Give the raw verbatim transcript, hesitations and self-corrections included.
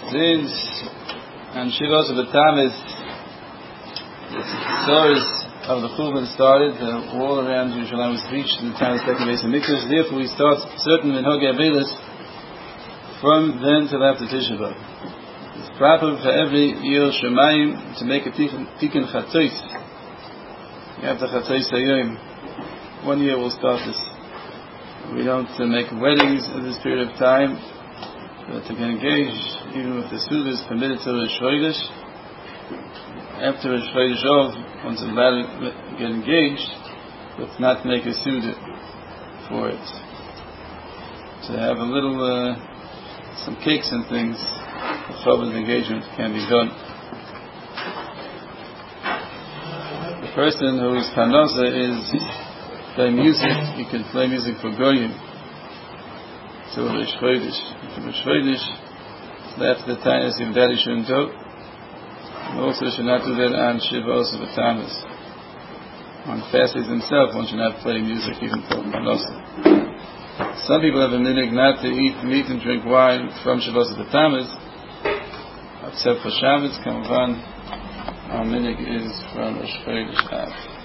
Since and Shivos of the Tammuz, the stories of the Churban started, uh, all around Yerushalayim was reached in the time of the second base of Mikdash. Therefore, we start certain minhagei abelis from then till after Tisha B'Av. It's proper for every year Shemayim to make a tikkun chatzos. You have the chatzos hayom. One year we'll start this. We don't uh, make weddings in this period of time. But to get engaged, even if the suda is permitted to Rosh Chodesh, after Rosh Chodesh Ov, one's allowed to get engaged, but not make a suda for it. To have a little, uh, some cakes and things, the Chabad engagement can be done. The person whose parnasa is play music, he can play music for Goyim till Rosh Chodesh. From Rosh Chodesh, after the time as if daddy shouldn't do, and also should not do that on Shivos of the Tammuz. On fastings himself, one should not play music even for parnasa. Some people have a minhag not to eat meat and drink wine from Shivos of the Tammuz, except for Shabbos. Kamavan, our minhag is from Rosh Chodesh Av.